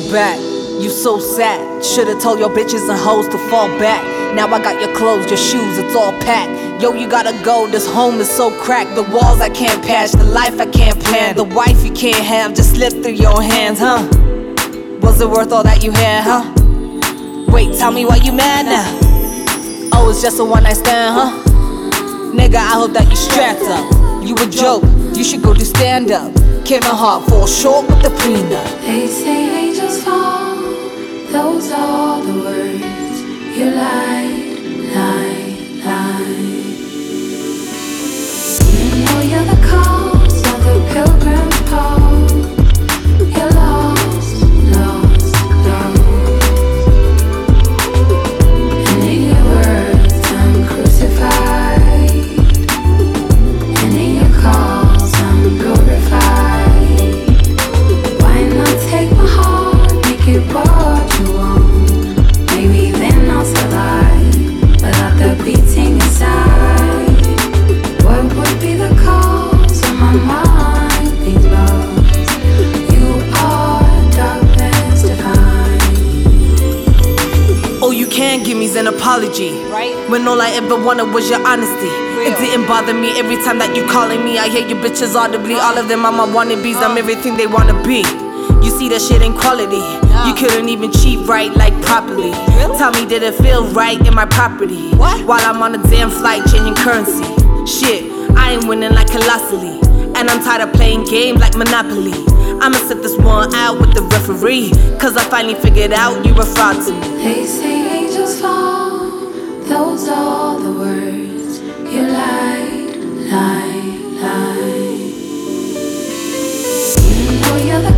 back. You so sad. Should've told your bitches and hoes to fall back. Now I got your clothes, your shoes, it's all packed. Yo, you gotta go, this home is so cracked. The walls I can't patch, the life I can't plan. The wife you can't have just slipped through your hands, huh? Was it worth all that you had, huh? Wait, tell me why you mad now? Oh, it's just a one night stand, huh? Nigga, I hope that you strapped up. You a joke, you should go do stand up. Kevin Hart fall short with the prenup. They say angels fall, those are the words. You lied, lied, lied. You know you're the cause of the pilgrim's call. You're lost, lost, lost. And in your words I'm crucified, and in your calls I'm glorified. Why not take my heart, make it what you want? Maybe then I'll survive without the beating inside. What would be the cause of my mind being lost? You are darkness divine. All you can give me's an apology, right? When all I ever wanted was your honesty. It didn't bother me every time that you calling me. I hear you bitches audibly. All of them are my wannabes. I'm everything they wanna be. You see that shit ain't quality. You couldn't even cheat right, like properly. Tell me, did it feel right in my property? While I'm on a damn flight changing currency. Shit, I ain't winning like colossally. And I'm tired of playing games like Monopoly. I'ma sit this one out with the referee, cause I finally figured out you were fraud to me. They say angels fall, those are the words. You lied, lied, lied. You know you're the